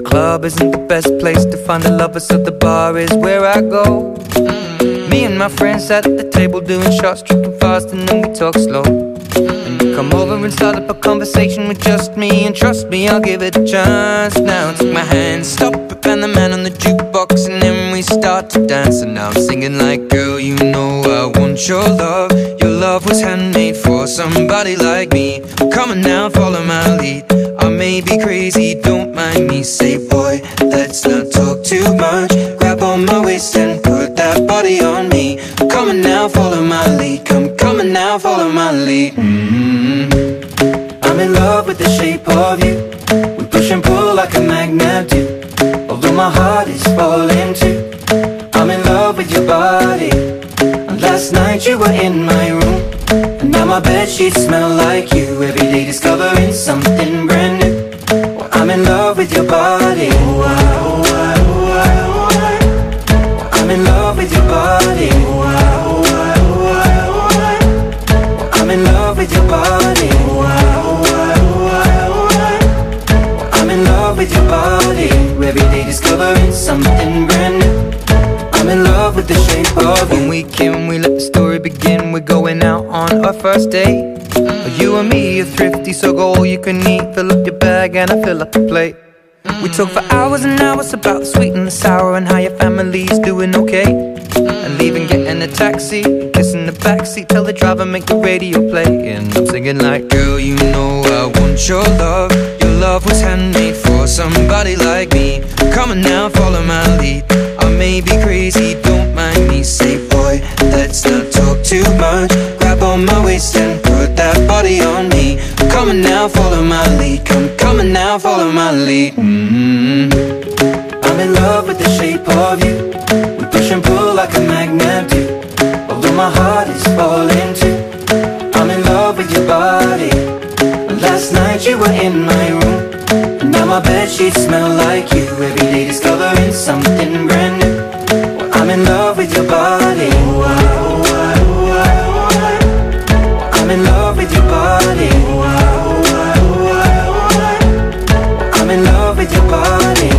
club isn't the best place to find a lover, so the bar is where I go. Me and my friends at the table doing shots, tripping fast, and then we talk slow. And you come over and start up a conversation with just me, and trust me, I'll give it a chance. Now take my hand, stop it, and the man on the jukebox, and then we start to dance. And now I'm singing like, girl, you know I want your love. Your love was handmade for somebody like me. Come on now, follow my lead. I may be crazy, don't mind me. Say, boy, let's not talk too much. Grab on my waist and put that body on me. Come on now, follow my lead. Come on now, follow my lead. I'm in love with the shape of you. We push and pull like a magnet do. Although my heart is falling too. I'm in love with your body. And last night you were in my room, and now my bedsheets smell like you. Every day discovering something brand new. Well, I'm in love with your body. I'm in love with your body. I'm in love with your body. I'm in love with your body. Every day discovering something brand new. I'm in love with the shape of you. When we came, we let the story begin. We're going out on our first date. You and me are thrifty, so go all you can eat. Fill up your bag and I fill up the plate. We talk for hours and hours about the sweet and the sour, and how your family's doing okay. And leaving, getting a taxi, kissing the backseat, tell the driver make the radio play. And I'm singing like, girl, you know I want your love. Your love was handmade for somebody like me. Come on now, follow my lead. I may be crazy, don't mind me. Say, boy, let's not talk too much. Grab on my waist and put that body on me. Come on now, follow my lead. Come on now, follow my lead. I'm in love with the shape of you. We push and pull like a magnet do. Although my heart is falling too. I'm in love with your body. Last night you were in my room, and now my bedsheets smell like you. Every day discovering something brand new. Well, I'm in love with your body. I'm in love with your body. I'm in love with your body.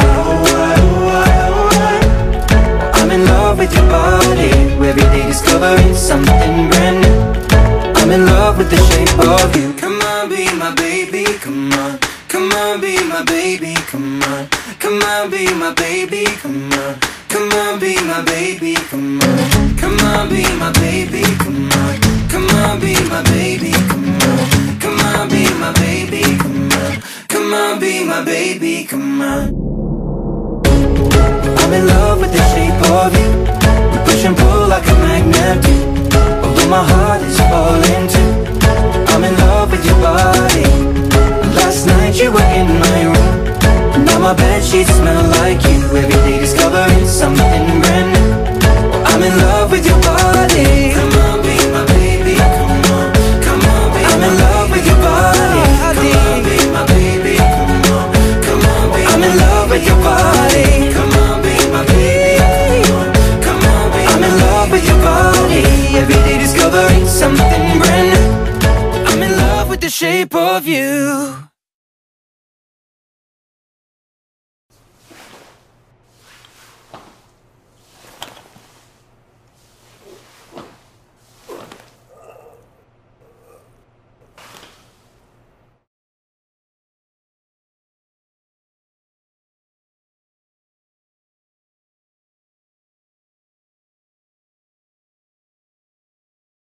I'm in love with your body. Every day discovering something brand new. I'm in love with the shape of you. Come on, be my baby, come on. Come on, be my baby, come on. Come on, be my baby, come on. Come on, be my baby, come on. Come on, be my baby, come on. Come on, be my baby, come on. Come on, be my baby, come on. Come on, be my baby, come on. I'm in love with the shape of you. We push and pull like a magnet do. Although my heart is falling too. I'm in love with your body. Last night you were in my room, and now my bedsheets smell like you. Every day discovering something brand new. I'm in love with your body.